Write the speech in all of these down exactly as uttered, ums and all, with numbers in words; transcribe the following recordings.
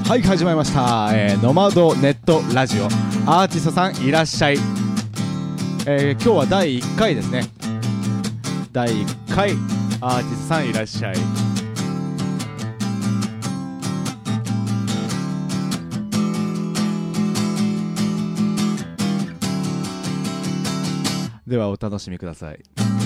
はい始まりました、えー、ノマドネットラジオアーティストさんいらっしゃい、えー、今日はだいいっかいですね。だいいっかいアーティストさんいらっしゃい。ではお楽しみください。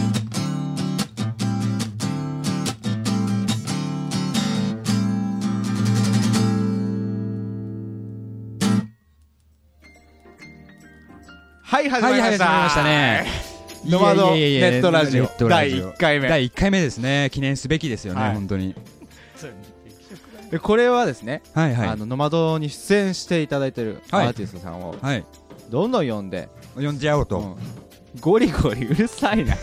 はい始まりました、 はい、始まりましたね。 ノマドネットラジオだいいっかいめだいいっかいめですね。記念すべきですよね、はい、本当に。 でこれはですね、 はいはい、 あのノマドに出演していただいてるアーティストさんを、はい、どんどん呼んで呼んじゃおうと、うん、 ゴリゴリうるさいな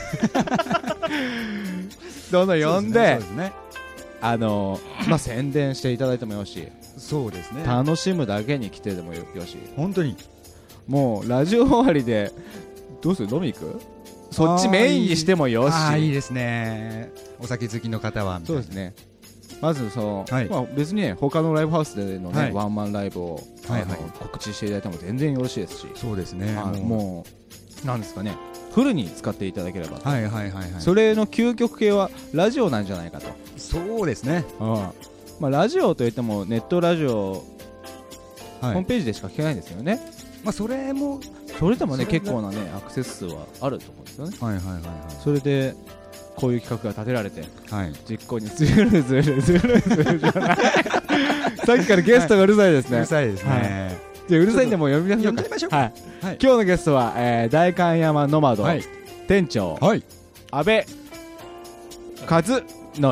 どんどん呼んで、そうですね、あのまあ宣伝していただいてもよし、 そうですね、 楽しむだけに来てでも よ, よし本当にもうラジオ終わりでどうする、飲み行く、そっちメインにしてもよし。 ああいいですね、お酒好きの方は。 そうですね、まずその、 はい、 まあ、別にね他のライブハウスでのね、はい、ワンマンライブを、はいはい、告知していただいても全然よろしいですし。 そうですね、 まあ、もうなんですかね、フルに使っていただければ、 はいはいはいはい、 それの究極系はラジオなんじゃないかと。 そうですね、 うん、まあ、ラジオといってもネットラジオ、はい、ホームページでしか聞けないんですよね。まあ、それもそれでもね結構なねアクセス数はあると思うんですよね。はいはいはいはい、それでこういう企画が立てられて、はい、実行にずるずるずるずるじゃないさっきからゲストがうるさいですね、はい、うるさいですね、はい、じゃあうるさいんでもう呼びましょうか。はい、はい、今日のゲストは、えー、代官山ノマド、はい、店長、はい、阿部和則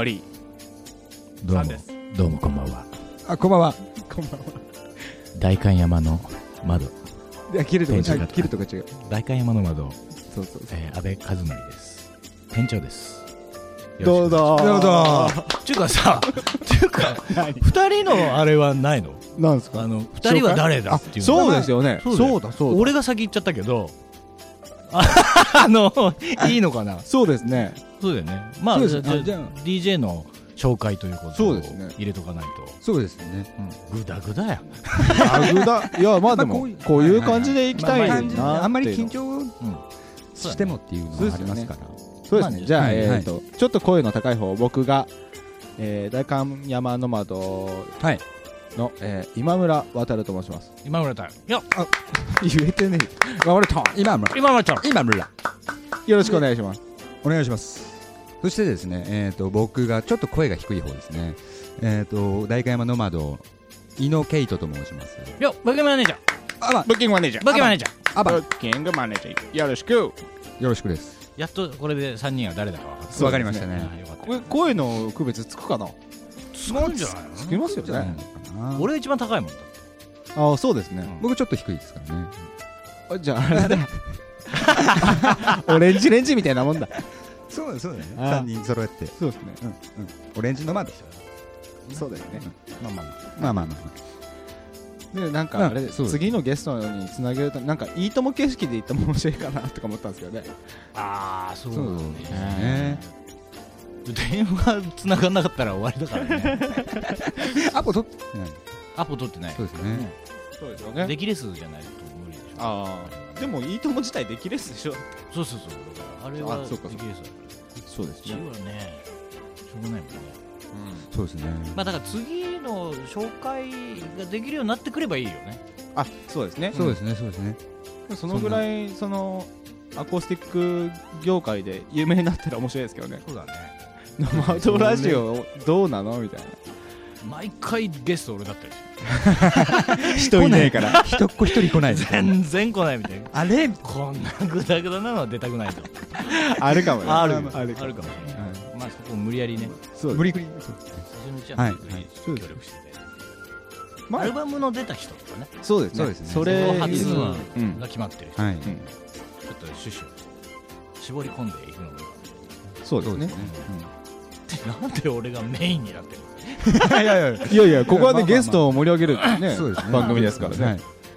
さんです。 どうもこんばんは。 あ、こんばんは。 こんばんは。 代官山の窓、 いや切るとか違う、切るとか違う。 代官山の窓、 そうそうそう、 えー、阿部和則です。店長です。 どうぞどうぞ。っていうかさ、っていうか二人のあれはないの？ なんですか？ あの二人は誰だっていう。 そうですよね。 そうだそうだ。俺が先言っちゃったけど、あのいいのかな？そうですね。そうだよね。まあじゃあ ディージェー の紹介ということを入れとかないと。 そうですね。 グダグダや。 グダ。いやまあでもこういう感じでいきたいな。 あんまり緊張してもっていうのがありますから。 そうですね。じゃあえっとちょっと声の高い方、僕が代官山ノマドの今村渉と申します。 今村た。よ。 言えてね。今村た。 今村。 今村た。 今村。 よろしくお願いします。 お願いします。そしてですね、えー、と僕がちょっと声が低い方ですね、えー、と代官山ノマド井野ケイトと申します。 よ、ブッキングマネージャー。 あば、ブッキングマネージャー。 ブッキングマネージャー。 あば、ブッキングマネージャー。よろしく。よろしくです。 やっとこれでさんにんは誰だか分かった。 分かりましたね。 これ声の区別つくかな？ つくんじゃないの？ つきますよね。 俺が一番高いもんだ。 ああ、そうですね。 僕ちょっと低いですからね。 あ、じゃああれだ。オレンジレンジみたいなもんだ。 そうだそうだね。さんにん揃えて。 そうですね。 うんうん。オレンジの間でしょ。そうだよね。 まあまあまあまあまあ。でなんかあれ次のゲストにつなげるとなんかいいとも形式で言ったも面白いかなとか思ったんですけどね。 ああ、そうですね。電話つながんなかったら終わりだからね。 アポ取ってない。 アポ取ってない。 そうですね。 そうですよね。 出来レースじゃないと無理でしょ。 ああ。でもいいとも自体出来レースでしょ。 そうそうそう。あれは出来レースだから。 そうですね。 うちはね、しょうがないもんね。 そうですね。 まあだから次の紹介ができるようになってくればいいよね。 あ、そうですね。 そうですね、そうですね。 そのぐらいそのアコースティック業界で有名になったら面白いですけどね。 そうだね。 ノマドラジオどうなのみたいな。 毎回ゲスト俺だったり。 人いないから人っ子一人来ない。 全然来ないみたいな。 あれこんなグダグダなのは出たくないと。 あるかもね。 あるあるかもしれない。まあそこを無理やりね。 そう無理くり。 はい。協力してて。アルバムの出た人とかね。 そうですね。そうですね。それ初が決まってる人。はい。ちょっと趣旨を絞り込んでいくのが。 そうですね。 なんで俺がメインになってるの？ いやいやいやいや、ここはねゲストを盛り上げるね番組ですからね。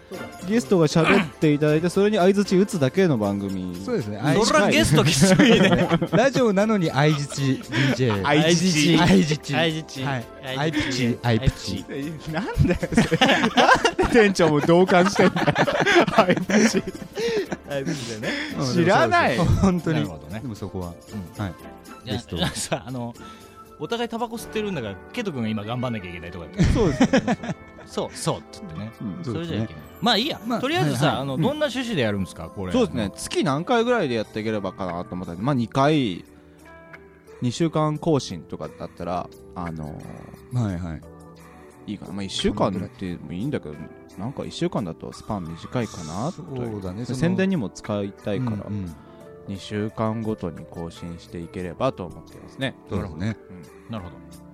ゲストが喋っていただいてそれに相槌打つだけの番組。 そうですね。 それはゲストきついね。 ラジオなのに相槌 ディージェー。 相槌相槌相槌はい。相槌相槌。 なんだよそれ。なんで店長も同感してんだよ。相槌。 相槌でね。 知らない。 本当に。 なるほどね。 でもそこははい。 ゲストさあのお互いタバコ吸ってるんだからケイト君が今頑張んなきゃいけないとか。 そうですね。 そうそうっつってね。 うんそれじゃいけない。まあいいや。とりあえずさあのどんな趣旨でやるんですかこれ。 そうですね。月何回ぐらいでやっていければかなと思ったんで、まあにかいにしゅうかん更新とかだったらあのはいはいいいかな。まあいっしゅうかんってもいいんだけど、なんかいっしゅうかんだとスパン短いかなと。 そうだね。 宣伝にも使いたいから。 うんうんにしゅうかんごとに更新していければと思ってますね。 なるほどね。 なるほ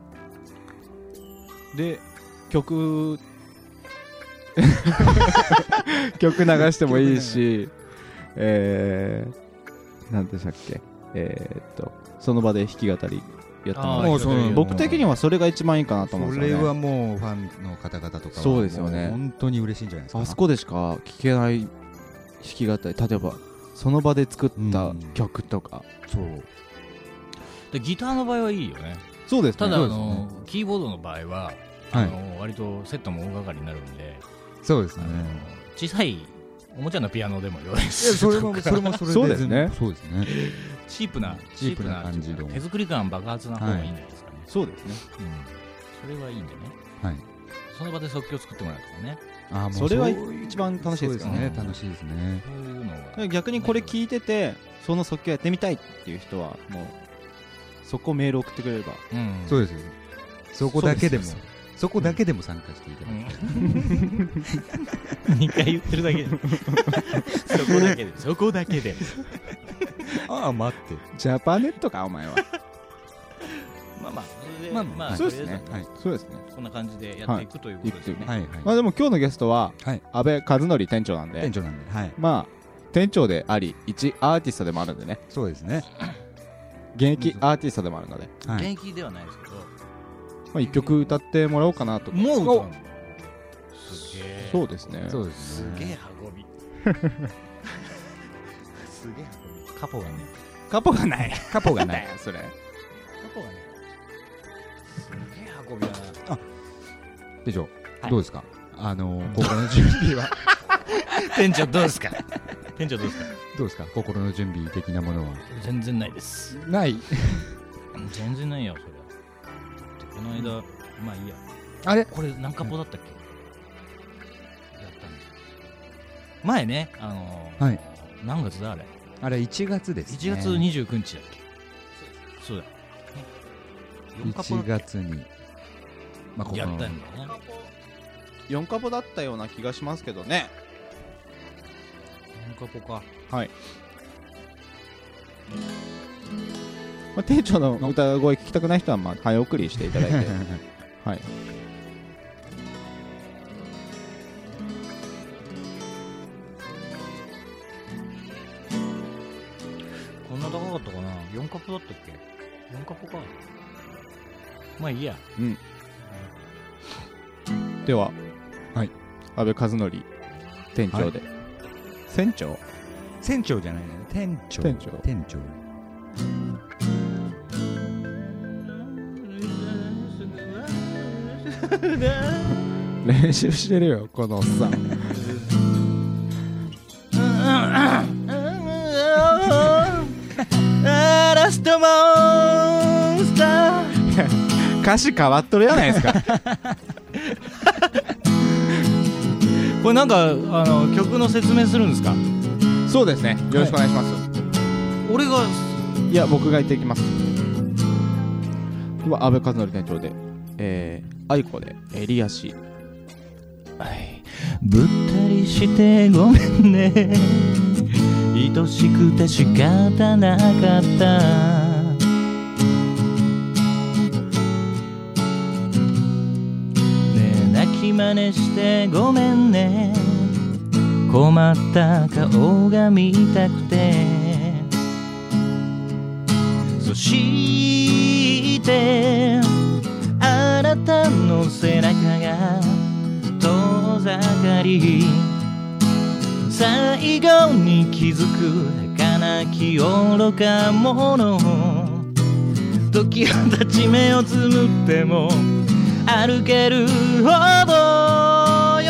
ど。 で曲曲流してもいいし、えー、なんでしたっけ、えー、っとその場で弾き語りやってもらう。 そう僕的にはそれが一番いいかなと思うんですよね。 それはもうファンの方々とかはそうですよね。 本当に嬉しいんじゃないですか。 あそこでしか聴けない弾き語り、例えばその場で作った曲とか、 うん、そうでギターの場合はいいよね。 そうですね。 ただあの、 ね、 キーボードの場合はあの、はい、割とセットも大掛かりになるんで。 そうですね。 小さいおもちゃのピアノでもよいし、それもそれもそれでそうですね。 そうですね。 チープなチープな感じの手作り感爆発な方がいいんじゃないですかね。 そうですね。 うん。それはいいんでね。 はい。 その場で即興作ってもらうとかね。 ああ、それは一番楽しいですね。 楽しいですね。 そういうのは逆にこれ聞いててその即興やってみたいっていう人はもうそこメール送ってくれれば。 うん。そうです。そこだけでも。そこだけでも参加していただいて、 にかい言ってるだけでそこだけでそこだけでああ待ってジャパネットかお前は。 まあまあそれでまあまあそうですね。そうですね。 こんな感じでやっていくということですね。 はいはい。 まあでも今日のゲストは阿部和則店長なんで、 店長なんで、はい。 まあ店長であり一アーティストでもあるんでね。 そうですね。 現役アーティストでもあるので。 現役ではないですけど。 まあ、一曲歌ってもらおうかなと。 もう歌うの？すげえ。 そうですね。 そうですね。すげえ運び。すげえ運び。カポがね。 カポがない。 カポがない。 それ。カポがね。すげえ運びだな。あ、 店長、はい、どうですか。あのー、心の準備は。 店長どうですか。店長どうですか。 どうですか。心の準備的なものは。 全然ないです。 ない。 全然ないよそれ。この間、まあいいや。 あれこれ何カポだったっけ、うん、やったんですよ。前ね、あのー、はい、何月だあれあれいちがつですね。 いちがつにじゅうくにちだっけ。そうだ。 いちがつに、 まあ、やったんだよね。 よんカポだったような気がしますけどね。 よんカポか。 はい。まあ、店長の歌声聞きたくない人はまあ早送りしていただいてはい。 こんな高かったかな。よんカポだったっけ。よんカポか。まあいいや。 うん、では、はい、阿部和則店長で、はい、船長船長じゃないね。店長店長店長練習してるよこのおっさん。 ラストモンスター。 歌詞変わっとるやないですか。 これなんかあの曲の説明するんですか。 そうですね。よろしくお願いします。はい、 俺がいや僕が言っていきます。では阿部和則店長で、えー、愛子で襟足。 はい。ぶったりしてごめんね。愛しくて仕方なかった。ねえ泣き真似してごめんね。困った顔が見たくて。そしてあなたの背中が遠ざかり最後に気づく儚き愚か者、時を経ち目をつむっても歩けるほどよ、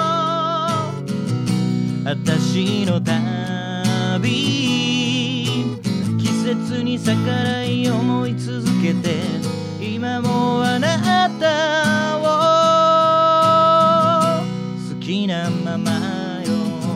私の旅、季節に逆らい思い続けて、今もあなたを好きなままよ。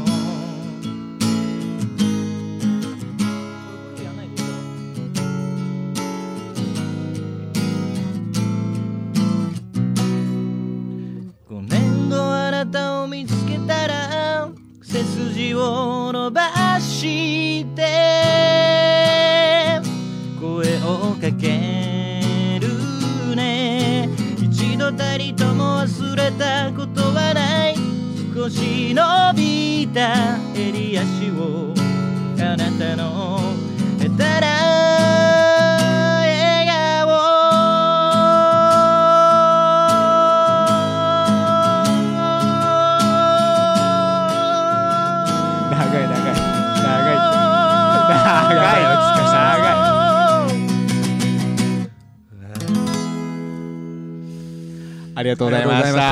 ごねんごあなたを見つけたら背筋を伸ばして声をかけるね。一度たりとも忘れたことはない、少し伸びた襟足をあなたの下手な笑顔、 長い長い長い長いよ、長い。ありがとうございました。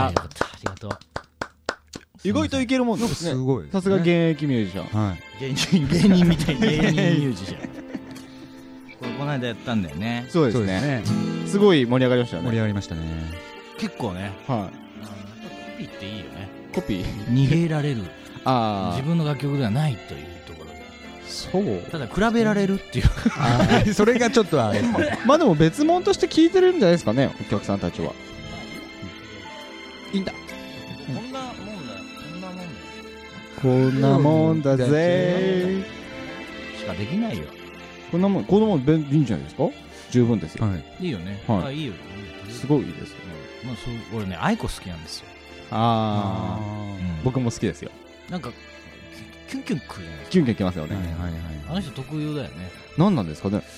ありがとう。 意外といけるもんですね。 すごい。 さすが現役ミュージシャン。 はい。芸人芸人みたいな芸人ミュージシャン。これこの間やったんだよね。 そうですね。すごい盛り上がりましたよね。 盛り上がりましたね。 結構ね。 はい。 コピーっていいよね。 コピー。 逃げられる。 ああ。 自分の楽曲ではないというところで。 そう。 ただ比べられるっていう。 ああ。それがちょっとあれ。 まあでも別物として聞いてるんじゃないですかね、お客さんたちは。いいんだ。 こんなもんだよ。こんなもんだよ。 こんなもんだぜしかできないよ。 こんなもん、こんなもんいいんじゃないですか。十分ですよ。 はい、 いいよね。 はい、 あ、いいよ。 すごいですよね。 まあそう、俺ね、アイコ好きなんですよ。 ああ、うん、僕も好きですよ。 なんかキュンキュンくるじゃないですか。 キュンキュンきますよね。 はいはいはい。 あの人特有だよね。 何なんですかね。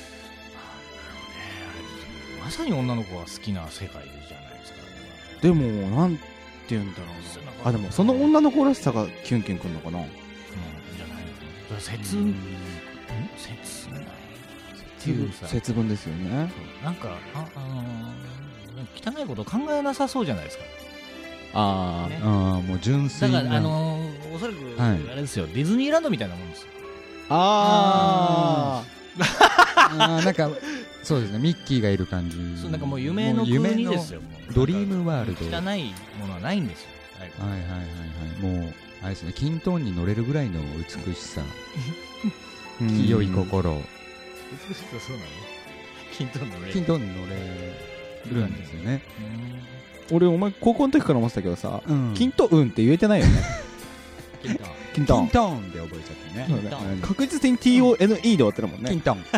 まさに女の子が好きな世界じゃないですか。 でもなんて言うんだろうな。あ、でもその女の子らしさがキュンキュンくんのかな。うん、 じゃないの。切、うん、切ないっていうさ。 節分ですよね。 なんかあ、あのー、汚いこと考えなさそうじゃないですか。 あー、 ね、あー、もう純粋な。 だからあのー、おそらくあれですよ、はい、ディズニーランドみたいなもんですよ。 あーあー、なんかそうですね、ミッキーがいる感じ。 そう、なんかもう夢の国ですよ。もうドリームワールド。 汚いものはないんですよ。 はいはいはいはい。もうあれですね、キントーンに乗れるぐらいの美しさ、清い心。美しさそうなの？キントーン乗れる。 キントーンに乗れるんですよね。 俺お前高校の時から思ってたけどさ、 うん、 キントーンって言えてないよね。 キントーン。 キントーン。キントーンで覚えちゃってね。確実に ティーオーエヌイー で終わってるもんね。 キントーン。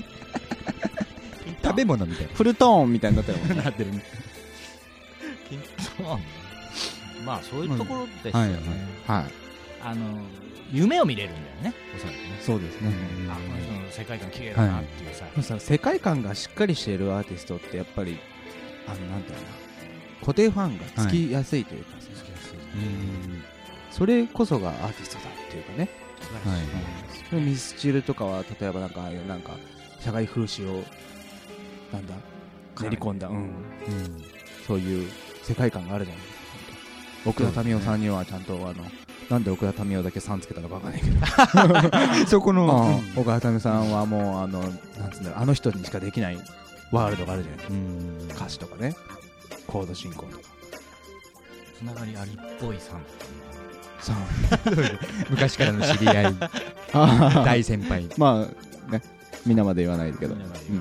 食べ物みたいな。 フルトーンみたいになってるもんね。 なってるね。キントーン。まあそういうところですよね。 はい。 あの夢を見れるんだよね。おそらくね。 そうですね。 あ、この人の世界観綺麗だなっていうさ。 世界観がしっかりしているアーティストってやっぱりあのなんていうのかな、固定ファンがつきやすいというか、つきやすい。それこそがアーティストだっていうかね。はい。ミスチルとかは例えばなんかああいうなんか社外風刺をなんだ練り込んだ、うんうん、そういう世界観があるじゃないですか。奥田民生さんにはちゃんとあのなんで奥田民生だけさんつけたのかわからないけどそこの、うん、奥田民生さんはもうあのなんつうんだろう、あの人にしかできないワールドがあるじゃないですか。うん、歌詞とかね、コード進行とかつながりありっぽいさんさん昔からの知り合い大先輩。 まあね、みんなまで言わないけど、うん、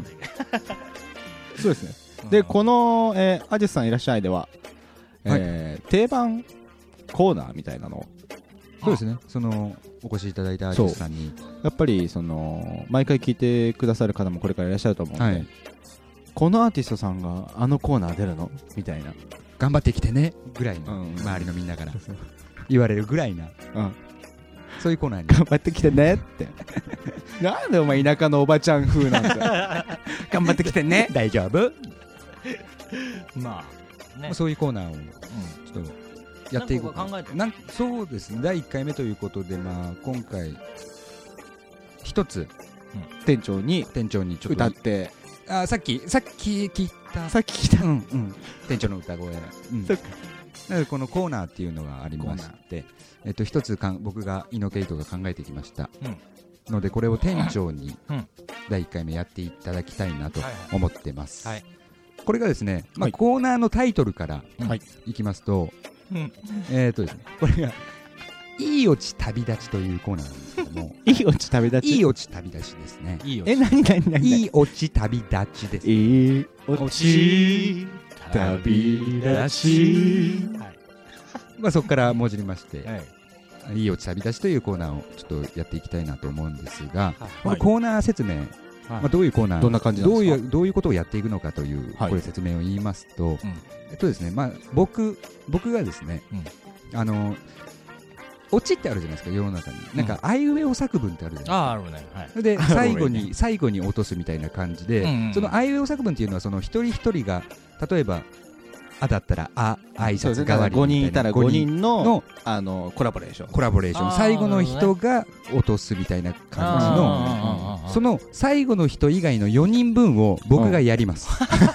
そうですね。でこの、えー、アジスさんいらっしゃいでは、はい、えー、定番コーナーみたいなのを、 そうですね、そのお越しいただいたアーティストさんにやっぱりその毎回聞いてくださる方もこれからいらっしゃると思うので、はい、このアーティストさんがあのコーナー出るのみたいな、 頑張ってきてねぐらいの、うん、周りのみんなから言われるぐらいな、うん、そういうコーナーに頑張ってきてねってなんでお前田舎のおばちゃん風なんだ頑張ってきてね大丈夫まあ、ね、 そういうコーナーをちょっとやっていこう考えてなんそうですね、だいいっかいめということで、まあ、今回一つ、うん、 店長に店長にちょっと歌ってあさっきさっき聞いたさっき聞いた、 うんうん、店長の歌声、うん、そっかなのでこのコーナーっていうのがありまして、えっと、一つかん僕がイノケイトが考えてきました、うんのでこれを店長にだいいっかいめやっていただきたいなと思ってます、はいはいはい、これがですね、まあ、コーナーのタイトルからいきますと、はい、えーとですねこれがいいおち旅立ちというコーナーなんですけどもいいおち旅立ちいいおち旅立ちですねいいおちえ何何何いいおち旅立ちですいいおち旅立ち、はい、 まあそこからもじりまして、はいいいおち旅立ちというコーナーをちょっとやっていきたいなと思うんですが、はい、このコーナー説明、はい、まあ、どういうコーナーどんな感じなんですか、 どういうどういうことをやっていくのかという、はい、これ説明を言いますと、うん、えっとですね、まあ、僕僕がですね、うん、あのオチってあるじゃないですか世の中に、うん、なんかあいうえお作文ってあるじゃないですか、 ああるね、はい、 で最後に最後に落とすみたいな感じで、うんうん、そのあいうえお作文っていうのはその一人一人が例えばあだったらあ挨拶代わりみたいなごにんいたらごにん の, の, あのコラボレーションコラボレーション最後の人が落とすみたいな感じのその最後の人以外のよにんぶんを僕がやります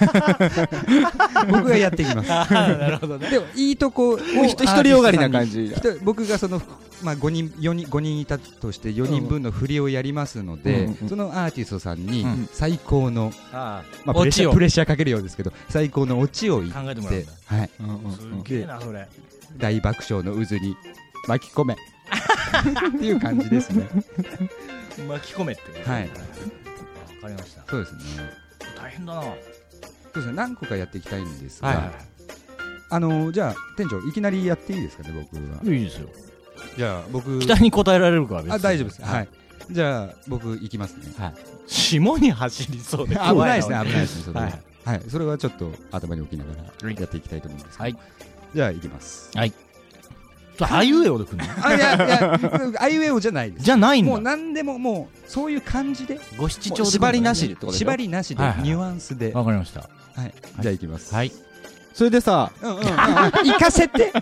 僕がやっていきますなるほど、ね、 でもいいとこを一人よがりな感じ僕がそのまあ、ごにん、よにん、ごにんいたとしてよにんぶんの振りをやりますので、うんうん、そのアーティストさんに最高の、うんまあ、プレッシャー、プレッシャーかけるようですけど最高のオチを言って考えてもらうんだ、はいうんうんうん、 すげえなそれ大爆笑の渦に巻き込めっていう感じですね巻き込めってねはいわかりましたそうですね大変だなそうですね何個かやっていきたいんですが、 はいはいはい、 あのー、じゃあ店長いきなりやっていいですかね僕はいいですよじゃあ僕期待に応えられるから別にあ大丈夫です、はいはい、じゃあ僕行きますね、はい、 霜に走りそうで危ないですね危ないですねそれは、はいはい、それはちょっと頭に置きながらやっていきたいと思うんですけど、はい、じゃあ行きますはいあいうえおでくんのあいやいやあいうえおじゃないですじゃないんだもう何でももうそういう感じでご七調で縛りなしでってこと縛りなしで、はいはい、ニュアンスでわかりましたはい、じゃあ行きますはいそれでさ、 うんうんうん、行かせて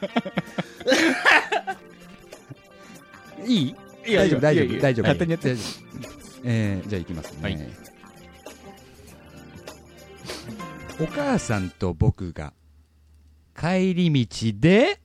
いい大丈夫大丈夫大丈夫勝手にやってえー、じゃあ行きますね、はい、お母さんと僕が帰り道で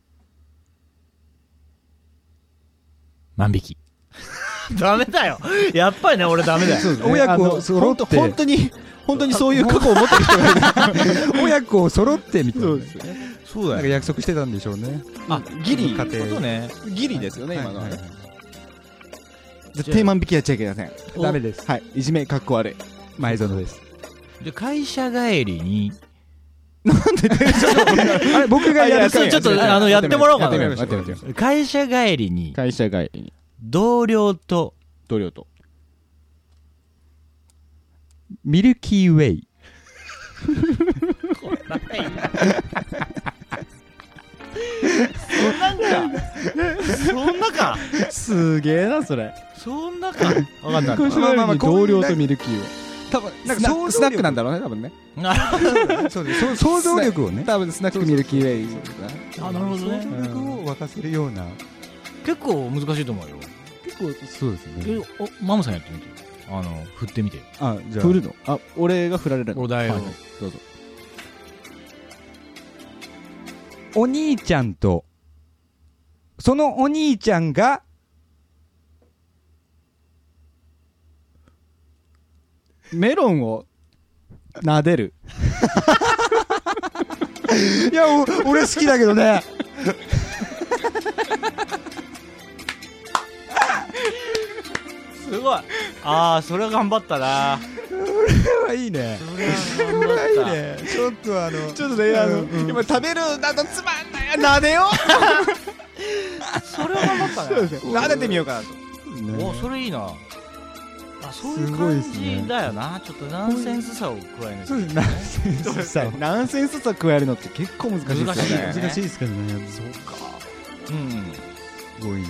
万引きダメだよやっぱりね俺ダメだよ、 ね、親子揃って本当に本当にそういう過去を持ってる人がいる親子揃ってみたいなそうですねそうだよなんか約束してたんでしょうねあギリ家庭ねギリですよね、はい、今のは、はいはい、 絶対万引きやっちゃいけませんダメですはいいじめかっこ悪い前園ですで会社帰りになんであれ僕がやるかちょっとあのやってもらおうかな会社帰りに会社帰りに同僚と同僚とミルキーウェイこれないそんなんかそんなかすげえなそれそんなか分かんない同僚とミルキーウェイ多分なんかスナックなんだろうね多分ねそうです想像力をね多分スナックミルキーウェイあなるほどね想像力を沸かせるような結構難しいと思うよ結構そうですねえおマムさんやってみてあの振ってみてあじゃあ振るのあ俺が振られるのお題を、 はい、どうぞお兄ちゃんとそのお兄ちゃんがメロンを撫でるいや俺好きだけどねすごいああそれは頑張ったなそれはいいねそれは頑張ったいいねちょっとあのちょっとねあの、うん、今食べるだとつまんない撫でよそれは頑張ったねそうですね撫でてみようかなと、 ね、おそれいいなあそういう感じだよな、ね、ちょっとナンセンスさを加えないと、ね、 ナンセンスさナンセンスさ加えるのって結構難しいですよね難しいですけどねそうかうんすごいな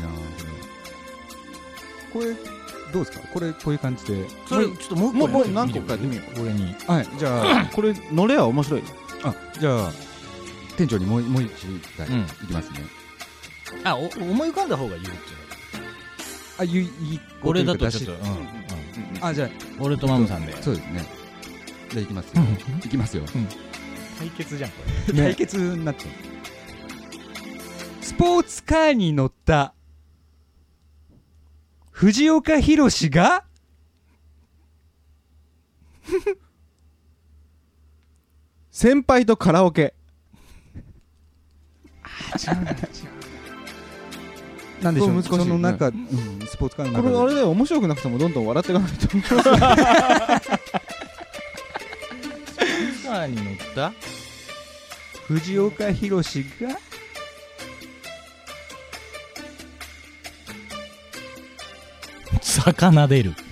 これどうですかこれこういう感じでそれちょっともうもうもう何個かやってみよう俺にはいじゃあこれ乗れは面白いあじゃあ店長にもうもう一回いきますね、 あ、お思い浮かんだ方が言うっていうあ、ゆい俺だとちょっと、うんうん、 あ、じゃあ俺とマムさんで。 そうですね。じゃあいきますよ。いきますよ。 うん、対決じゃんこれ。 対決になっちゃう。スポーツカーに乗った藤岡弘が先輩とカラオケ。 あ、違うな、違う。なんでしょう、難しい、その中、うん、スポーツカーの中で。 これあれで面白くなくてもどんどん笑っていかないと。スポーツカーに乗った藤岡弘が魚出る。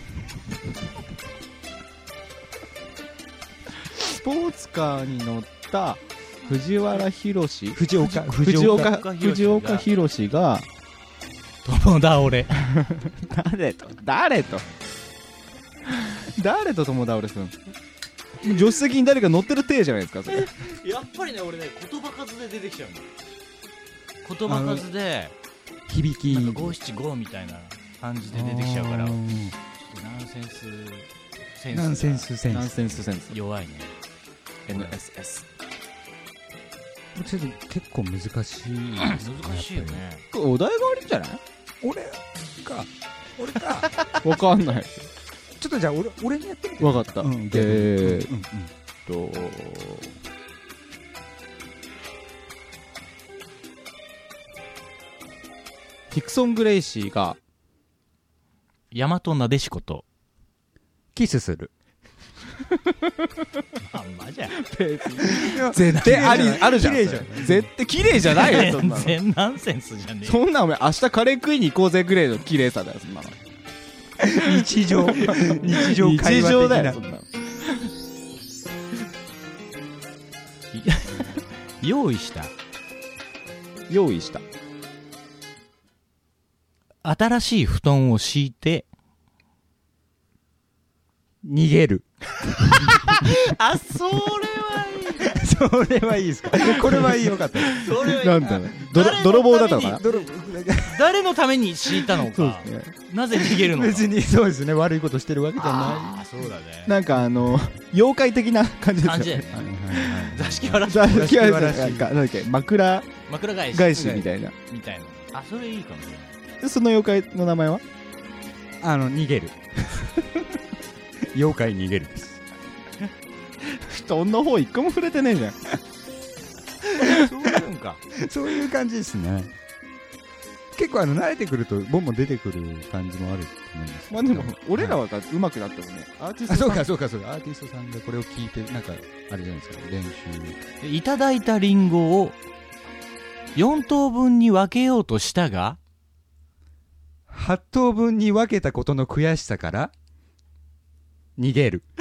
スポーツカーに乗った藤原弘藤岡藤岡藤岡弘が友倒れ。 誰と誰と誰と友倒れするの。助手席に誰か乗ってる体じゃないですかそれ。 やっぱりね、俺ね、言葉数で出てきちゃうの。言葉数で響きなんか五七五みたいな感じで出てきちゃうから、ナンセンスセンスナンセンスセンスナンセンスセンス弱いね。 エヌエスエスちょっと結構難しい。 難しいよね。 お題が悪いんじゃない。 俺か俺かわかんない。 ちょっとじゃあ俺俺にやってみて。 わかった。うん、えー、うんうん、とヒクソン・グレイシーが大和なでしことキスする。 まんまじゃん。 絶対ありあるじゃん。絶対綺麗じゃないよ。そんなの全然ナンセンスじゃねえ。 そんなお前明日カレー食いに行こうぜぐらいの綺麗さだよそんなの。 日常日常会話的な。日常だよそんなの。 用意した用意した新しい布団を敷いて逃げる。 あ、それはいい。 それはいいですか。これはいい、よかった。 それはいい。 なんだろう。泥棒だったのかな。 誰のために敷いたのか。ね、なぜ逃げるのか。 別にそうですね。悪いことしてるわけじゃない。ああ、そうだね。 なんかあの妖怪的な感じですよね。感じ。 座敷わらし。 座敷わらし。なんかなんだっけ、枕枕返し返しみたいな。 みたいな。あ、それいいかもしれない。 その妖怪の名前は？ あの逃げる。妖怪逃げるです。 布団の方一個も触れてねえじゃん。 そういうんか。 そういう感じですね。結構あの慣れてくるとボンボン出てくる感じもあると思います。 まあでも俺らは上手くなってもね、アーティストさん、あ、そうかそうかそうか、アーティストさんがこれを聞いてなんかあれじゃないですか、練習。 いただいたリンゴをよん等分に分けようとしたが、 はち等分に分けたことの悔しさから逃げる。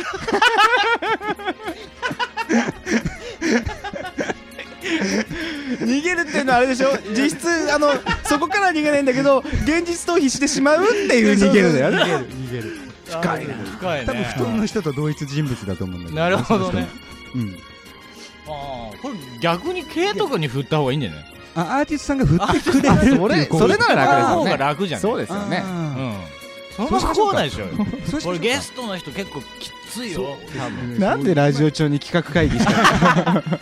逃げるっていうのはあれでしょ。実質あのそこから逃げないんだけど現実逃避してしまうっていう逃げるだよね。 逃げる逃げる。 深いな。 深いね。 多分布団の人と同一人物だと思うんだけど。 なるほどね。 うん。 ああ、これ逆にKとかに振った方がいいんじゃない？ あ、アーティストさんが振ってくれる。 それそれなら楽ですよね。 方が楽じゃん。 そうですよね。 うん。そんな不幸ないでしょ。これゲストの人結構きついよ。多分。 なんでラジオ中に企画会議したの？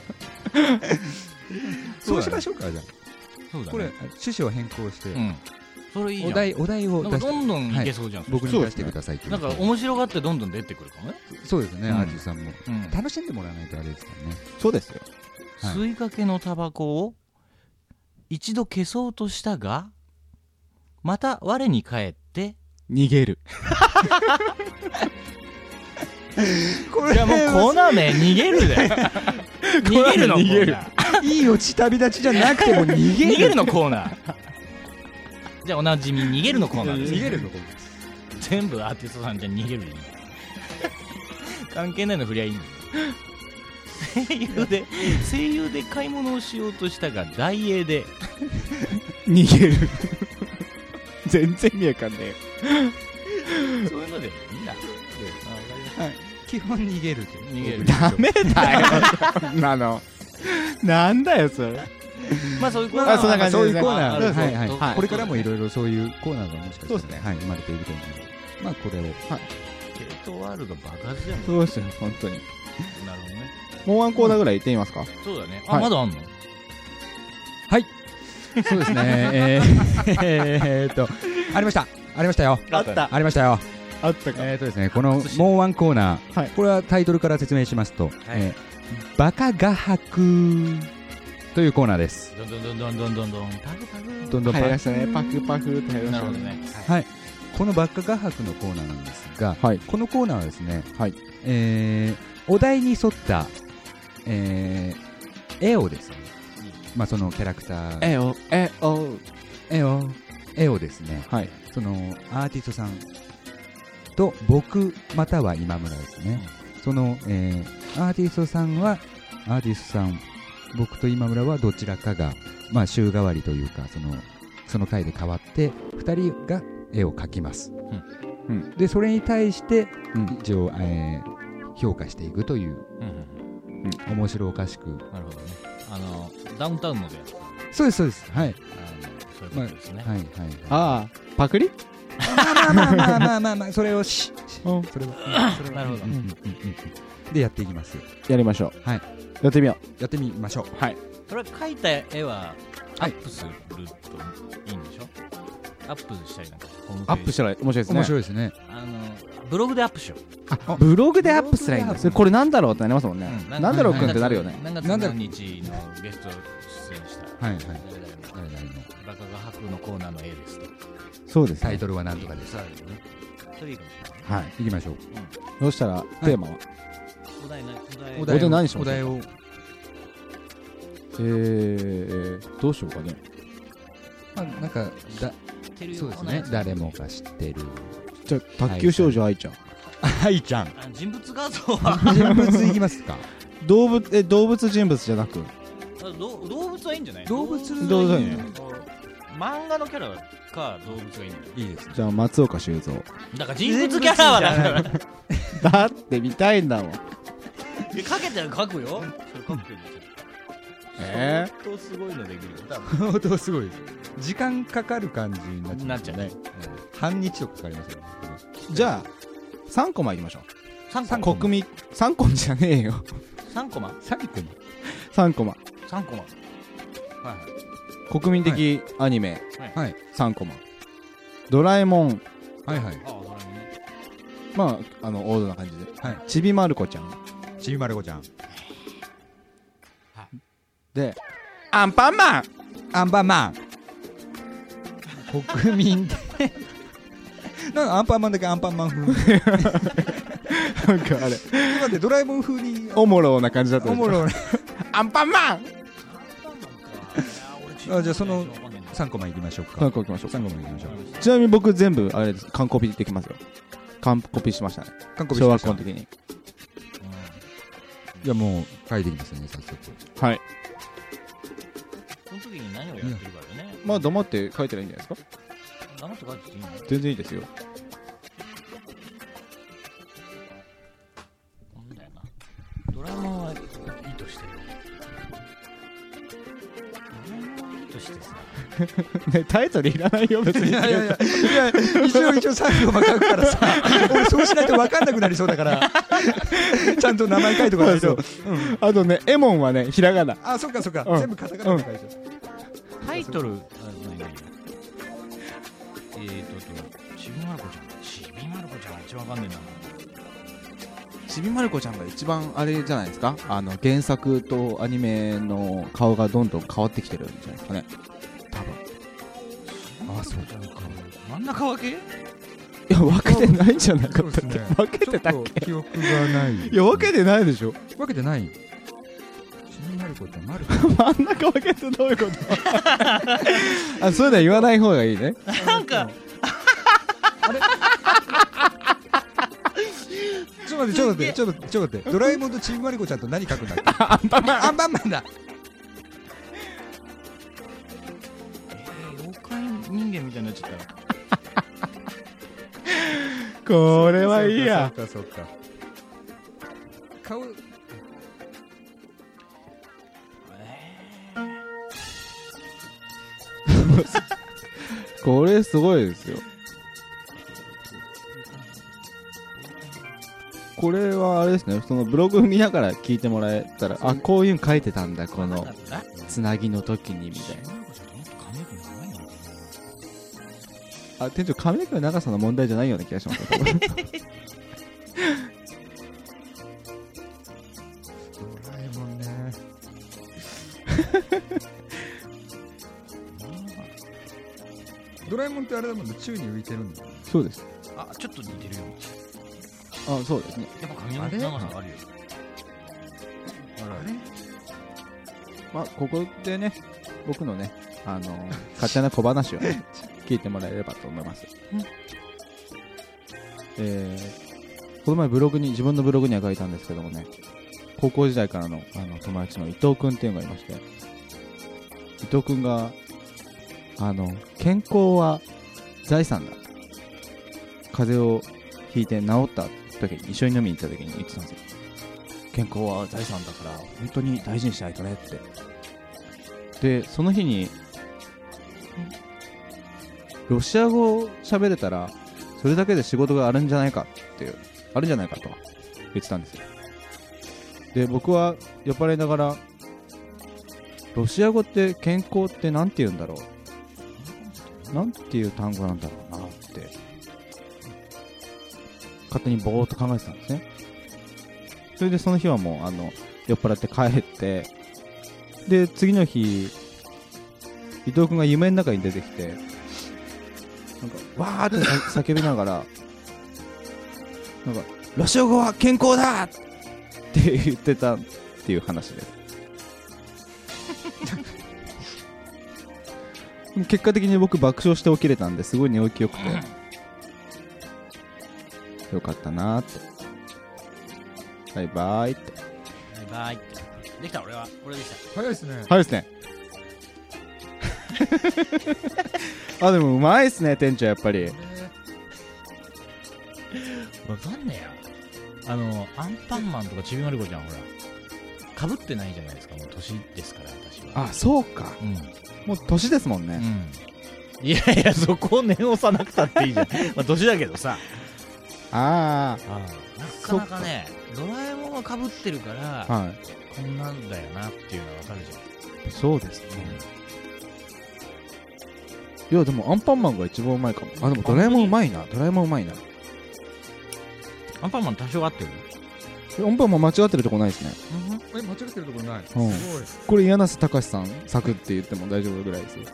そうしましょうかじゃあ。 そうだね。 これ趣旨を変更して。 それいいじゃん。 お題お題をなんかどんどんいけそうじゃん。 僕に出してくださいって。 なんか面白がってどんどん出てくるかもね。 そうですね。アーティストさんも楽しんでもらわないとあれですからね。 そうですよ。 吸いかけのタバコを一度消そうとしたが、また我に返って逃げる。 これいやもうコーナー名逃げるで。逃げるのコーナー。いいオチ旅立ちじゃなくても逃げる。 逃げるのコーナー。じゃあおなじみ逃げるのコーナーです。 逃げるのコーナーです。 全部アーティストさんじゃ逃げるでいい。関係ないの振りゃいいんだよ。声優で声優で買い物をしようとしたが大英で逃げる。全然意味わかんねえよ。 そういうのでいいんだ。 はい、基本逃げる。 逃げる。 ダメだよ。なの。なんだよそれ。 まあそういうコーナー、 そんな感じそういうコーナー、 ですねはいはい、 はいこれからもいろいろそういうコーナーがもしかしたらね、はい、生まれていると思うので、まあこれを、はい、 ケイトワールド爆発じゃん。 そうですよ本当に。 なるほどね。 もうワンコーナーぐらい行ってみますか。 そうだね。あ、 はいまだあんの？ はい、そうですね。えー、えーっとありましたありましたよ。 あったありましたよ。 あったか。 えーっとですね、このもうワンコーナー、 はい、 これはタイトルから説明しますと、はい、えー、バカ画伯というコーナーです。 どんどんどんどんどんどんどんパクパクどんどんパク入りましたね。パクパクって入りましたね。 はい、このバカ画伯のコーナーなんですが、はい、このコーナーはですね、はい、えー、お題に沿った、えー、絵をですね、まあそのキャラクター絵を絵を絵を絵をですね、はい、そのアーティストさんと僕または今村ですね、うん、その、えー、アーティストさんはアーティストさん、僕と今村はどちらかが、まあ、週替わりというかそのその回で変わってふたりが絵を描きます、うんうん、でそれに対して、うん、一応、えー、評価していくという、うんうんうん、面白おかしく。 なるほどね。あのダウンタウンのでやつ。 そうですそうです、はい、 そういうことですね、 まあ、はいはい、 ああパクリまあまあまあまあまあまあまあそれをしそれはそれはなるほど、うんうんうん、 でやっていきます。 やりましょう。 はい、 やってみよう。 やってみましょう。 はい。 それ描いた絵はアップするといいんでしょ。アップしたりなんかアップしたら面白いですね。 面白いですね。 あのブログでアップしよう。 あ、ブログでアップすらいいんだ。それこれなんだろうってなりますもんね。うん、なんだろうくんってなるよね。 何月何日のゲスト出演したはいはい誰々のバカ画伯のコーナーの絵ですと。 そうです、ね。 タイトルはなんとかです。 それいいかもしれない。 はい。行きましょう。 うん、そしたらテーマは、はい、 お題何？ お題何しましょうか。 お題をえー、どうしようかね。 まあなんかだそうですね。誰もが知ってる。 じゃあ卓球少女愛ちゃん。 愛ちゃん。 人物画像は人物いきますか。 動物え動物人物じゃなく。 動物はいいんじゃない？ 動物動物はいいね。 漫画のキャラか動物がいいんだよ。 いいですね。 じゃあ松岡修造。 だから人物キャラはだからだって見たいんだもん。 かけてる書くよ。それ書くけどえー、相当すごいのできるよ。 相当すごいです。時間かかる感じになっちゃうね。半日とかかかりますよね。 じゃあさんコマいきましょう。 さんコマ国民さんコマじゃねえよ。 さんコマさんコマさんコマさんコマはい。 国民的アニメ、 はい、 さんコマ。ドラえもん、 はいはい、 ああドラえもんね。 まああの王道な感じで、 はい、 ちびまる子ちゃん、 ちびまる子ちゃん、はい、 でアンパンマン、 アンパンマン国民でなんかアンパンマンだけアンパンマン風なんかあれ今でドラえもん風におもろな感じだったでしょ。 おもろアンパンマンあ、じゃあそのさんコマいきましょうか。 さんコマいきましょう。 さんコマいきましょう。 ちなみに僕全部あれです、完コピできますよ。完コピしましたね。 完コピしました。 小学校の時に。 じゃあもう書いてきますね、早速。 はい。 その時に何をやってるかだね。 まあ黙って書いてないいんじゃないですか。 黙って書いていいの？ 全然いいですよ。 なんだよな。ドラえもんはいいとしてる。 ね、タイトルいらないよ別に。いやいやいや一応一応さんコマ書くからさ俺そうしないと分かんなくなりそうだからちゃんと名前書いとかないと、うん、 あとねエモンはねひらがな。 あ、そっかそっか、うん、全部カタカナで書いて、 うん、タイトルえーとちびまる子ちゃんちびまる子ちゃんが一番わかんねえな。 ちびまる子ちゃんが一番あれじゃないですか。あの原作とアニメの顔がどんどん変わってきてるんじゃないですかね多分。 ああそうか。 真ん中分け？いや分けてないんじゃなかったっけ、ね、分けてたっけ。 記憶がない。 いや分けてないでしょ。 分けてない。ちびまる子ちゃんまる真ん中分けってどういうことあ、そういうのは言わない方がいいね。 なんかあれちょっと待ってちょっと待ってちょっとちょっと待ってドラえもんとちびまる子ちゃんと何書くんだっけアンパンマンアンパンマンだ。 人間みたいになっちゃったこれはいいや。 そうかそうか顔、えー、 そうこれすごいですよ。これはあれですね、そのブログ見ながら聞いてもらえたら、あ、こういうの書いてたんだ、このつなぎの時にみたいな。あ、店長、髪の毛の長さの問題じゃないような気がしますね。ドラえもんね。ドラえもんってあれだもんね、宙に浮いてるんだよね。 そうです。 あ、ちょっと似てるよ。 あ、そうですね。 やっぱ髪の長さがあるよ。 あれ？ まあ、ここでね、僕のね、あのー、勝手な小話を、ね、聞いてもらえればと思います。えー、この前ブログに、自分のブログには書いたんですけどもね、高校時代からの、あの友達の伊藤くんっていうのがいまして、伊藤くんが、あの、健康は財産だ。風邪をひいて治った時に、一緒に飲みに行った時に言ってたんですよ。健康は財産だから本当に大事にしないとねって。で、その日にロシア語を喋れたらそれだけで仕事があるんじゃないかっていうあるんじゃないかと言ってたんですよ。で、僕は酔っ払いながらロシア語って健康ってなんて言うんだろう、なんていう単語なんだろうなって勝手にぼーっと考えてたんですね。それでその日はもうあの酔っ払って帰って、で次の日伊藤君が夢の中に出てきて、なんかわーって叫びながらなんかロシア語は健康だって言ってたっていう話です。結果的に僕爆笑して起きれたんですごい寝起きよくてよかったなーって。バイバイって。 バイバイって。できた、俺は。俺できた。 早いですね。 早いですね。あ、でもうまいっすね、店長やっぱり。わかんねえや。あの、アンパンマンとかちびまる子ちゃん、ほら。かぶってないじゃないですか、もう年ですから、私は。 あ、そうか。うん。もう年ですもんね。 うん。いやいや、そこを念押さなくたっていいじゃん。まあ、年だけどさ。 ああ。なかなかね、ドラえもんがかぶってるから、はい、こんなんだよなっていうのがわかるじゃん。 そうですね。いやでもアンパンマンが一番うまいかも。あ、でもドラえもんうまいな。ドラえもんうまいな。 アンパンマン多少合ってる？ アンパンマン間違ってるとこないですね。 え、間違ってるとこない。 うん、すごい。これ柳瀬隆さん作って言っても大丈夫ぐらいですよ。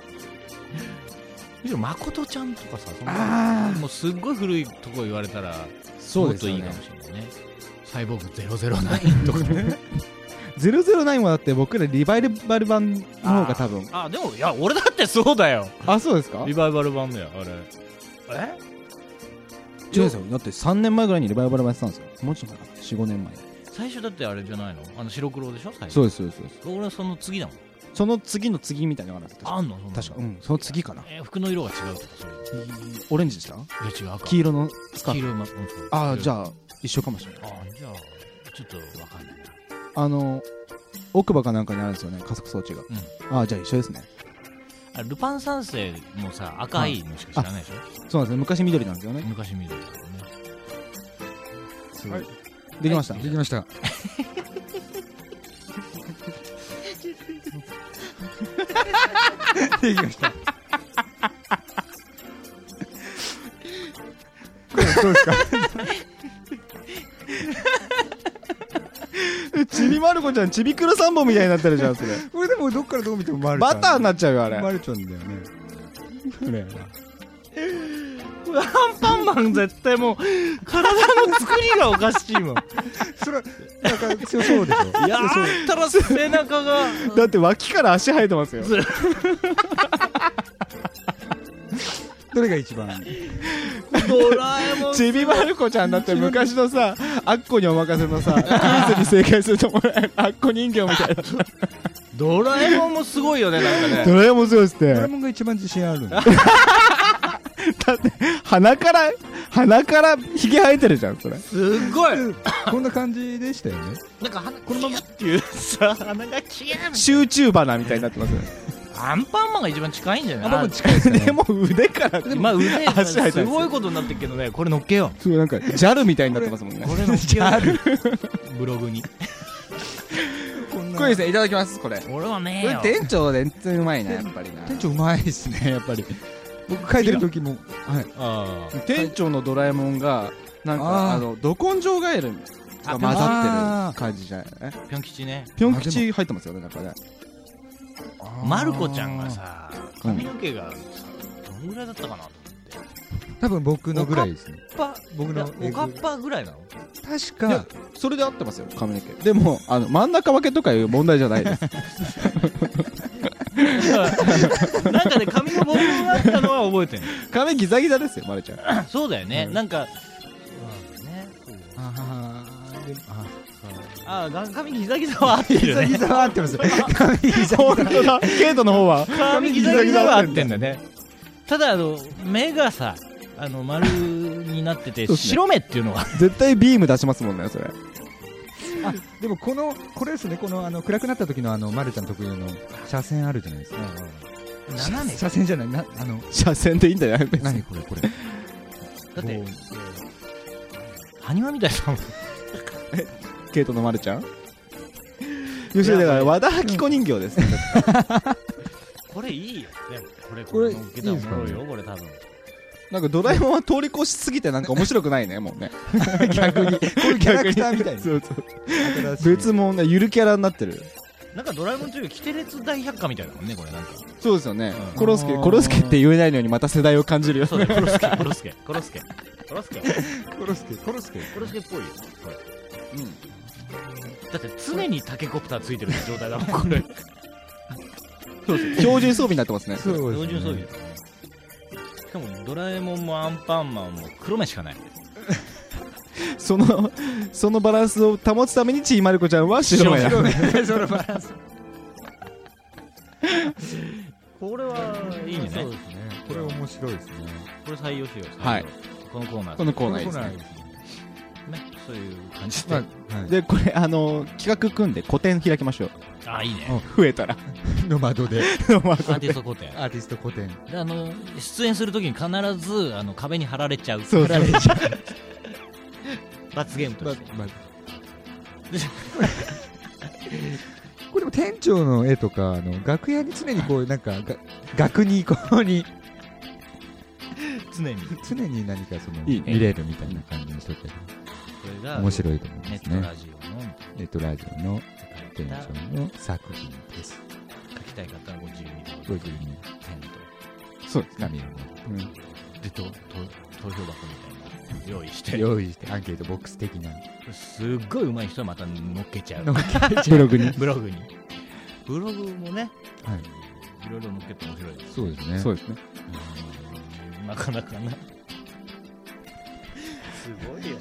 誠ちゃんとかさ、そんなもうすっごい古いとこ言われたらもっといいかもしれないね。サイボーグゼロゼロナインとかね。 ゼロゼロナインはだって僕らリバイバル版の方が多分。 ああ、でもいや俺だってそうだよ。 あ、そうですか？ リバイバル版だよあれ。え？ 違うんですよ。だってさんねんまえぐらいにリバイバル版やってたんですよ。もうちょっと前かな、よん、ごねんまえ。 最初だってあれじゃないの？あの白黒でしょ？最初。 そうですそうですそうです。 俺はその次だもん。 その次の次みたいなのがあるんです。 あんの？ 確か。うん、その次かな。 えー、服の色が違うとかそういう。 オレンジでした？いや違う。 黄色のスカート。 黄色の。 ああ、じゃあ一緒かもしれない。 ああ、じゃあちょっとわかんないな。 あの奥歯かなんかにあるんですよね、加速装置が。うん、ああ、じゃあ一緒ですね。 あ、ルパン三世もさ赤いのしか知らないでしょ？ そうなんですね。昔緑なんですよね。 昔緑だよね。 はい。できました。 できました。できました。これどうですか？ ちびまる子ちゃんちびくろさんぼんみたいになってるじゃんそれ。 これでもどっからどう見てもマルバターになっちゃうよあれ。 マルちゃんだよね。これ。 アンパンマン絶対もう体の作りがおかしいもん。 それなんか強そうでしょ。 いやーったら背中がだって脇から足生えてますよ。 どれが一番？ ドラえもんちびまる子ちゃんだって昔のさアッコにお任せのさクイズに正解するともらえるアッコ人形みたいな。 ドラえもんもすごいよね、なんかね。 ドラえもんすごいですね。 ドラえもんが一番自信あるんだ。 だって鼻から鼻からひげ生えてるじゃんそれ。 すごい。 こんな感じでしたよね。 なんか鼻このままっていうさ鼻がキューン。 集中鼻みたいになってますよね。 アンパンマンが一番近いんじゃない？ 僕近いですね。でも腕からまあ腕すごいことになってるけどね、これ乗っけよう。 すごいなんか ジャル みたいになってますもんね。 これ乗っけようブログにこれですね、いただきます。これ俺はねえよ。 店長全然うまいな、やっぱりな。 店長うまいですね、やっぱり。僕書いてる時も、はい、 あ店長のドラえもんがなんかあのど根性ガエルが混ざってる感じじゃない？ ぴょん吉ね。 ぴょん吉入ってますよね、なんかね。 まる子ちゃんがさ、髪の毛がさ、どのぐらいだったかなと思って。 多分僕のぐらいですね。 僕のおかっぱぐらいなの？ 確かそれで合ってますよ、髪の毛。でもあの真ん中分けとかいう問題じゃないです。 なんかね、髪のボブがあったのは覚えてる。 髪ギザギザですよ、まるちゃん。 そうだよね、なんかああ、髪ギザギザは合ってるね。 ギザギザは合ってます。髪ギザギザ。 本当だ。ケイトの方は髪ギザギザは合ってんだね。ただあの目がさ、あの丸になってて白目っていうのは絶対ビーム出しますもんね、それ。 あ、でもこのこれですね、このあの暗くなった時のあのまるちゃん特有の車線あるじゃないですか。 斜め。 車線じゃないな、あの車線でいいんだよ。 何これこれ。だって埴輪みたいな。 ケイトのまるちゃん。よし、だから和田アキ子人形です。 これいいよ。でもこれこれ乗っけたらおもろいよ、これ多分。 なんかドラえもんは通り越しすぎてなんか面白くないね、もうね。 逆にこういうキャラクターみたいな。 そうそう。別もね、ゆるキャラになってる。 なんかドラえもんというキテレツ大百科みたいだもんね、これなんか。 そうですよね。コロスケコロスケって言えないのにまた世代を感じるよ。 そうだ、コロスケコロスケコロスケコロスケコロスケコロスケコロスケっぽいよこれ。うん。だって常にタケコプターついてる状態だもん、これ。 そうです。標準装備になってますね。 そうですね。標準装備。しかもドラえもんもアンパンマンも黒目しかない。 そのそのバランスを保つためにちいまる子ちゃんは白目だ。 そのバランス。 これはいいね。 そうですね。これ面白いですね。 これ採用しよう。 はい。 このコーナー。 このコーナーですね。 ね、そういう感じで。はい、 で、これ、あのー、企画組んで個展開きましょう。 あ、いいね。 増えたら。 の窓で。 の窓で。 アーティスト個展。 アーティスト個展。 で、あの、出演するときに必ず、あの、壁に貼られちゃう。 そう、貼られちゃう。 罰ゲームとして。 これも店長の絵とか、あの、楽屋に常にこう、なんか、額にこうに、 常に。 常に何かその、 いいね、 見れるみたいな感じにしとけば。 これが面白いと思いますね。 ネットラジオのネットラジオの店長の作品です。 書きたい方はご自由にご自由にペンとそうです紙を持って、 でとと投票箱みたいな用意して用意してアンケートボックス的なすっごい上手い人はまた乗っけちゃうブログにブログにブログもね、 はい、 いろいろ乗っけて面白いです。 そうですね。 そうですね。 なかなかなすごいよ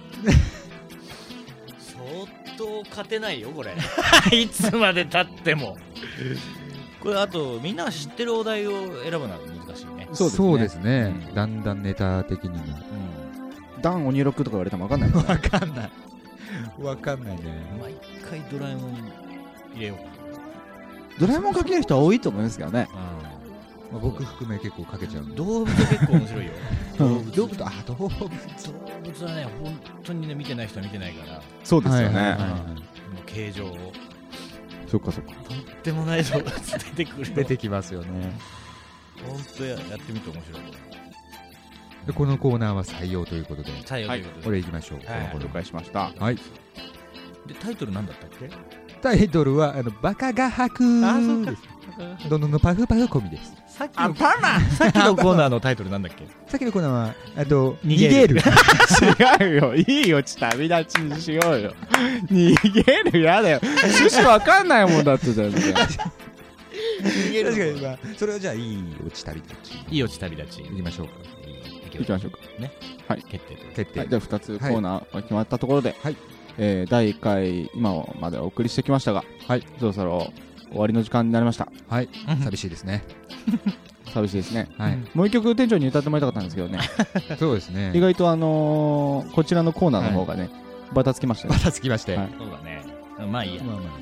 相当勝てないよこれいつまで経ってもこれあとみんなが知ってるお題を選ぶのは難しいね。 そうですね、うん、だんだんネタ的にも、 うん、ダン鬼ロックとか言われても分かんない分かんない分かんないね。 毎回ドラえもん入れようかな。 ドラえもんかける人は多いと思いますけどね。 まあ、僕含め結構かけちゃう。 動物結構面白いよ動物動物あ動物動物はね本当にね見てない人は見てないからそうですよね、 はいはいはいはい、 もう形状をそっかそっかとってもない動物出てくる出てきますよね。 本当ややってみて面白い。 でこのコーナーは採用ということで採用ということで、 これいきましょう。 はい、了解しました。 はい。 でタイトルなんだったっけ？ タイトルはあのバカ画伯です。どんどんのパフパフコミです。 さっきのパマさっきのコーナーのタイトルなんだっけ？ さっきのコーナーはあと逃げる。 違うよ、いいよ、ち旅立ちにしようよ。逃げるやだよ。趣旨わかんないもんだって全然。 逃げる。 確かに、まあ、それはじゃあいい落ち旅立ち。 いい落ち旅立ち。 行きましょうか。 行きましょうか。 ね。 はい。 決定と。 決定。 はい、じゃあふたつコーナーが決まったところで、 はい。 えー、だいいっかい今までお送りしてきましたが、はい。そろそろ終わりの時間になりました。 はい。寂しいですね。 寂しいですね。 はい。 もう一曲店長に歌ってもらいたかったんですけどね。 そうですね。 意外とあのー、こちらのコーナーの方がね、バタつきましたね。 バタつきまして。 そうだね。まあいいや。まあまあ。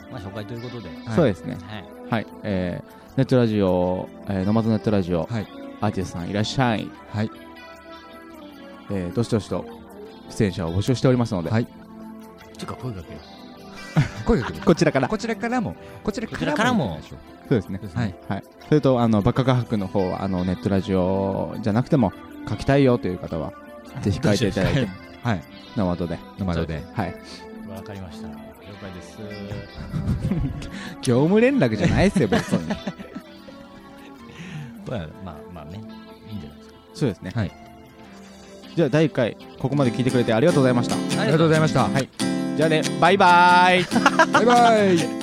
まあ紹介ということで、 そうですね。はい、えー、ネットラジオ、えー、ノマドネットラジオ、はい、アーティストさんいらっしゃい。はい。えー、どしどしと出演者を募集しておりますので、はい。 ちょっと声かけよう。声かけよう。 こちらから。 こちらからも、こちらからも。 そうですね。はい。はい。それと、あの、バカ画伯の方は、あの、ネットラジオじゃなくても、書きたいよという方は、ぜひ書いていただいて、はい。ノマドで。 ノマドで。 はい。 わかりました。了解です。 業務連絡じゃないですよ、別に。 まあまあね、いいんじゃないですか。 そうですね。はい。じゃあ、だいいっかい、ここまで聞いてくれてありがとうございました。 ありがとうございました。 はい。じゃあね、バイバーイ。 バイバイ。